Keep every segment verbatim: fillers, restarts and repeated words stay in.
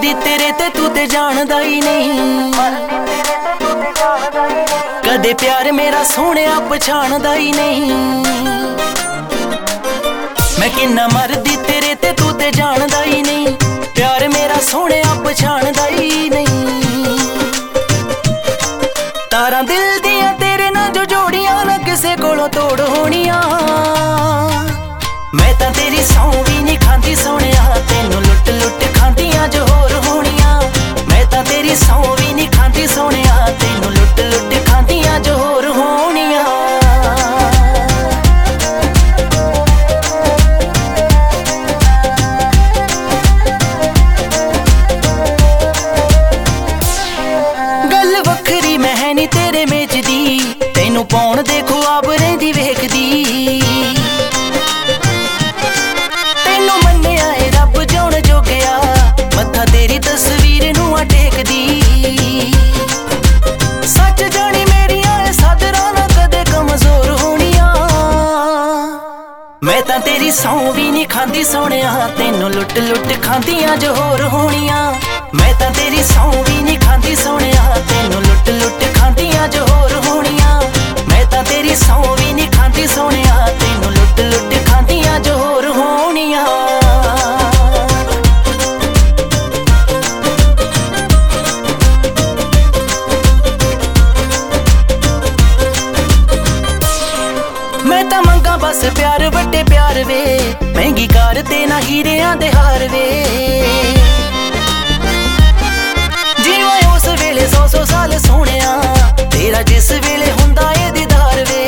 ਮਰਦੀ ਤੇਰੇ ਤੇ ਤੂੰ ਤੇ ਜਾਣਦਾ ਹੀ ਨਹੀਂ। ਕਦੇ ਪਿਆਰ ਮੇਰਾ ਸੋਹਣਿਆ ਪਛਾਣਦਾ ਹੀ ਨਹੀਂ। ਮੈਂ ਕਿੰਨਾ ਮਰਦੀ ਤੇਰੇ ਤੇ ਤੂੰ ਤੇ ਜਾਣਦਾ ਹੀ ਨਹੀਂ। ਪਿਆਰ ਮੇਰਾ ਸੋਹਣਿਆ ਪਛਾਣਦਾ ਹੀ ਨਹੀਂ। ਤਾਰਾਂ ਦਿਲ ਦੀਆਂ ਤੇਰੇ ਨਾਲ ਜੋ ਜੋੜੀਆਂ ਨਾ ਕਿਸੇ ਕੋਲੋਂ ਤੋੜ ਹੋਣੀਆਂ। ਮੈਂ ਤਾਂ ਤੇਰੀ ਸੌਂ ਵੀ ਨਹੀਂ ਖਾਂਦੀ ਸੋਹਣਿਆ, ਤੈਨੂੰ ਲੁੱਟ ਲੁੱਟ ਖਾਂਦੀਆਂ ਜੋ ਹੋਰ ਹੋਣੀਆਂ। ਮੈਂ ਤਾਂ ਤੇਰੀ ਸੌਂ ਵੀ ਨਹੀਂ ਖਾਂਦੀ ਸੋਹਣਿਆ, ਤੈਨੂੰ ਲੁੱਟ ਲੁੱਟ ਖਾਂਦੀਆਂ ਜੋ ਹੋਰ ਹੋਣੀਆਂ। ਗੱਲ ਵੱਖਰੀ ਮੈਂ ਨੀ ਤੇਰੇ ਮੇਚ ਦੀ, ਤੈਨੂੰ ਪਾਉਣ ਦੇ ਖੁਆਬ ਰਹਿੰਦੀ ਵੇਖਦੀ। ਤੈਨੂੰ ਮੰਨਿਆ ਏ ਰੱਬ ਜਾਣ ਜੋਗਿਆ, ਮੱਥਾ ਤੇਰੀ ਤਸਵੀਰ ਨੂੰ ਆ ਟੇਕਦੀ। ਸੱਚ ਜਾਣੀ ਮੇਰੀਆਂ ਏ ਸਾਦਰਾਂ ਨਾ ਕਦੇ ਕਮਜ਼ੋਰ ਹੋਣੀਆਂ। ਮੈਂ ਤਾਂ ਤੇਰੀ ਸੌਂ ਵੀ ਨਹੀਂ ਖਾਂਦੀ ਸੋਹਣਿਆ, ਤੈਨੂੰ ਲੁੱਟ ਲੁੱਟ ਖਾਂਦੀਆਂ ਜੋ ਹੋਰ ਹੋਣੀਆਂ। ਮੈਂ ਤਾਂ ਤੇਰੀ ਸੌਂ ਵੀ ਨਹੀਂ ਖਾਂਦੀ ਸੋਹਣਿਆ, ਤੈਨੂੰ ਲੁੱਟ ਲੁੱਟ ਖਾਂਦੀਆਂ ਜੋ ਹੋਰ ਹੋਣੀਆਂ। ਮੈਂ ਤਾਂ ਤੇਰੀ ਸੌਂ ਵੀ ਨਹੀਂ ਖਾਂਦੀ ਸੋਹਣਿਆ, ਤੈਨੂੰ ਲੁੱਟ ਲੁੱਟ ਖਾਂਦੀਆਂ ਜੋ ਹੋਰ ਹੋਣੀਆਂ। ਮੈਂ ਤਾਂ ਮੰਗਾ ਬਸ ਪਿਆਰ ਵੱਡੇ ਪਿਆਰ ਵੇ, ਮਹਿੰਗੀ ਕਾਰ ਤੇ ਨਾ ਹੀਰਿਆਂ ਦੇ ਹਾਰ ਵੇ। ਜੀਵਾਂ ਉਸ ਵੇਲੇ ਸੌ ਸੌ ਸਾਲ ਸੋਹਣਿਆ, ਤੇਰਾ ਜਿਸ ਵੇਲੇ ਹੁੰਦਾ ਏ ਦੀਦਾਰ ਵੇ।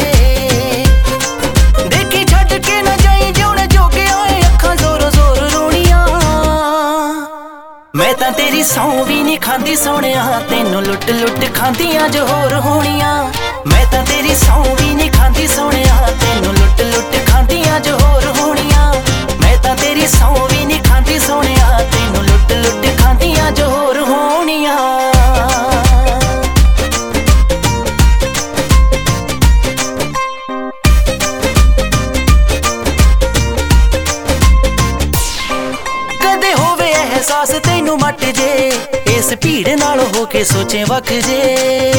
ਦੇਖੀ ਛੱਡ ਕੇ ਨਾ ਜਾਈ ਜਿਉਣ ਜੋਗਿਆ ਏ ਅੱਖਾਂ ਜ਼ੋਰੋ ਜ਼ੋਰ ਰੋਣੀਆਂ। ਮੈਂ ਤਾਂ ਤੇਰੀ ਸੌਂ ਵੀ ਨਹੀਂ ਖਾਂਦੀ ਸੋਹਣਿਆ, ਤੈਨੂੰ ਲੁੱਟ ਲੁੱਟ ਖਾਂਦੀਆਂ ਜੋ ਹੋਰ ਹੋਣੀਆਂ। ਮੈਂ ਤਾਂ ਤੇਰੀ ਸੌਂ ਵੀ ਨਹੀਂ ਖਾਂਦੀ ਸੋਹਣਿਆ, ਤੈਨੂੰ ਲੁੱਟ ਲੁੱਟ ਖਾਂਦੀਆਂ ਜੋ ਹੋਰ ਹੋਣੀਆਂ। ਮੈਂ ਤਾਂ ਤੇਰੀ ਸੌਂ ਵੀ ਨਹੀਂ ਖਾਂਦੀ ਸੋਹਣਿਆ, ਤੈਨੂੰ ਲੁੱਟ ਲੁੱਟ ਖਾਂਦੀਆਂ ਜੋ ਹੋਰ ਹੋਣੀਆਂ। ਕਦੇ ਹੋਵੇ ਅਹਿਸਾਸ ਤੈਨੂੰ ਮੱਟ ਜੇ, ਇਸ ਭੀੜ ਨਾਲ ਹੋ ਕੇ ਸੋਚੇ ਵੱਖ ਜੇ।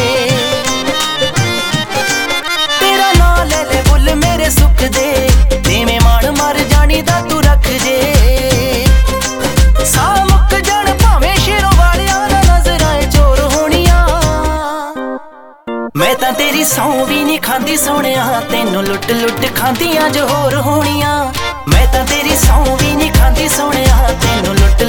ਤੇਰਾ ਨਾਂ ਲੈ ਲੈ ਬੁੱਲ ਮੇਰੇ ਸੁੱਖ ਦੇ, ਦੇਵੇਂ ਮਾਣ ਮਰ ਜਾਣੀ ਦਾ ਤੂੰ ਰੱਖ ਜੇ। ਸਾਹ ਮੁੱਕ ਜਾਣ ਭਾਵੇਂ ਸ਼ੇਰੋਂ ਵਾਲਿਆਂ ਨਾ ਨਜ਼ਰਾਂ ਏ ਚੋਰ ਹੋਣੀਆਂ। ਮੈਂ ਤਾਂ ਤੇਰੀ ਸੌਂ ਵੀ ਨਹੀਂ ਖਾਂਦੀ ਸੋਹਣਿਆ, ਤੈਨੂੰ ਲੁੱਟ ਲੁੱਟ ਖਾਂਦੀਆਂ ਜੋ ਹੋਰ ਹੋਣੀਆਂ। ਮੈਂ ਤਾਂ ਤੇਰੀ ਸੌਂ ਵੀ ਨਹੀਂ ਖਾਂਦੀ ਸੋਹਣਿਆ, ਤੈਨੂੰ ਲੁੱਟ